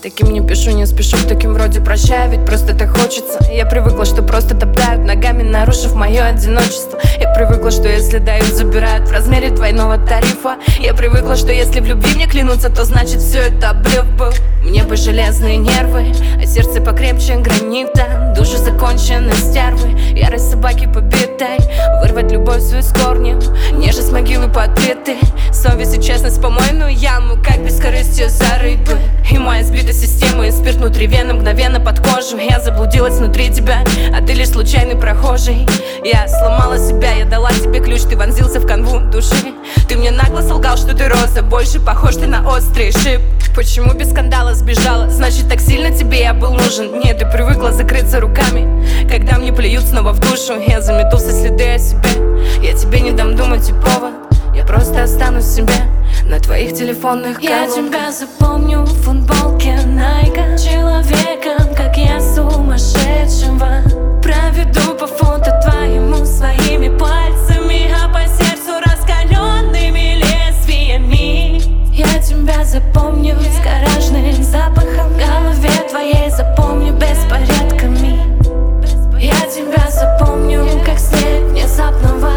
Таким не пишу, не спешу, таким вроде прощаю, ведь просто так хочется. Я привыкла, что просто топтают ногами, нарушив мое одиночество. Я привыкла, что если дают, забирают в размере двойного тарифа. Я привыкла, что если в любви мне клянутся, то значит все это блеф был. Мне бы железные нервы, а сердце покрепче гранита. Души закончены стервы, ярость собаки побитой. Вырвать любовь свою с корнем, нежность могилы под плиты. Совесть и честность в помойную яму, как бескорыстие за рыбы. И моя сбита система, и спирт внутри вены, мгновенно под кожу. Я заблудилась внутри тебя, а ты лишь случайный прохожий. Я сломала себя, я дала тебе ключ, ты вонзился в канву души. Ты мне нагло солгал, что ты роза, больше похож ты на острый шип. Почему без скандала сбежала? Значит, так сильно тебе я был нужен. Нет, ты привыкла закрыться руками, когда мне плюют снова в душу. Я замету все следы о себе, я тебе не дам думать и повод. Я просто останусь себе на твоих телефонных колонках. Я тебя запомню в футболке Nike, человеком, как я, сумасшедшего. Проведу по фото твоему своими пальцами, а по сердцу раскаленными лезвиями. Я тебя запомню с гаражным запахом, в голове твоей запомню беспорядками. Я тебя запомню, как снег внезапного,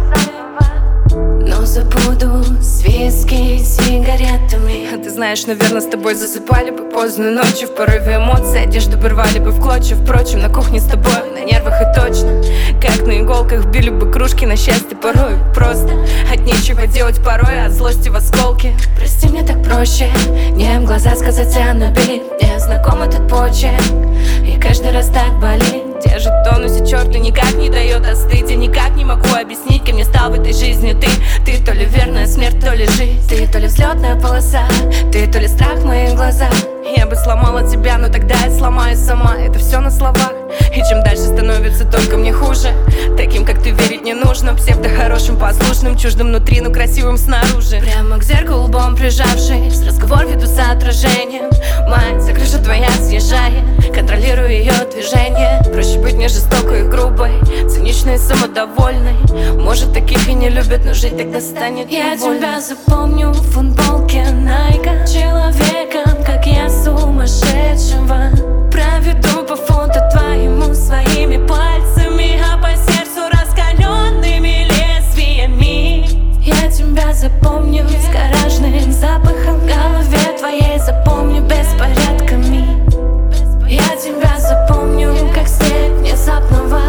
но забуду с виски и сигаретами. А ты знаешь, наверное, с тобой засыпали бы поздно ночью в порыве эмоций, одежду бы рвали бы в клочья. Впрочем, на кухне с тобой на нервах и точно, как на иголках били бы кружки на счастье порой. Просто от нечего делать порой, от злости в осколке. Прости, мне так проще не в глаза сказать, а на бит. Мне знаком этот почерк, и каждый раз так болит. Держит в тонусе, черт, и никак не дает остыть. Я никак не могу объяснить, кем я стал в этой жизни. Ты то ли верная смерть, то ли жизнь. Ты то ли взлетная полоса, ты то ли страх в моих глазах. Я бы сломала тебя, но тогда я сломаюсь сама. Это все на словах, и чем дальше становится только мне хуже. Таким, как ты, верить не нужно. Псевдо-хорошим, послушным, чуждым внутри, но красивым снаружи. Прямо к зеркалу лбом прижавшись, разговор веду с отражением. Мать, за крышу твоя съезжает, контролирую ее движение. Проще быть не жестокой и грубой, циничной и самодовольной. Может, таких и не любят, но жить тогда станет Я невольно. тебя запомню в футболке Nike, человеком, как я, сумасшедшего. Проведу по фото твоему своими пальцами, а по сердцу раскаленными лезвиями. Я тебя запомню с гаражным запахом, в голове твоей запомню беспорядками. Я тебя запомню, как снег внезапного,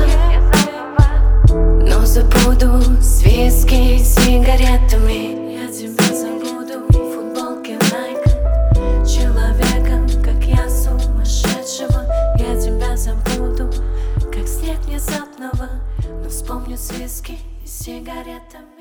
но забуду с виски и сигаретами. Я тебя забуду в футболке Nike, человеком, как я, сумасшедшего. Я тебя забуду, как снег внезапного, но вспомню с виски и сигаретами.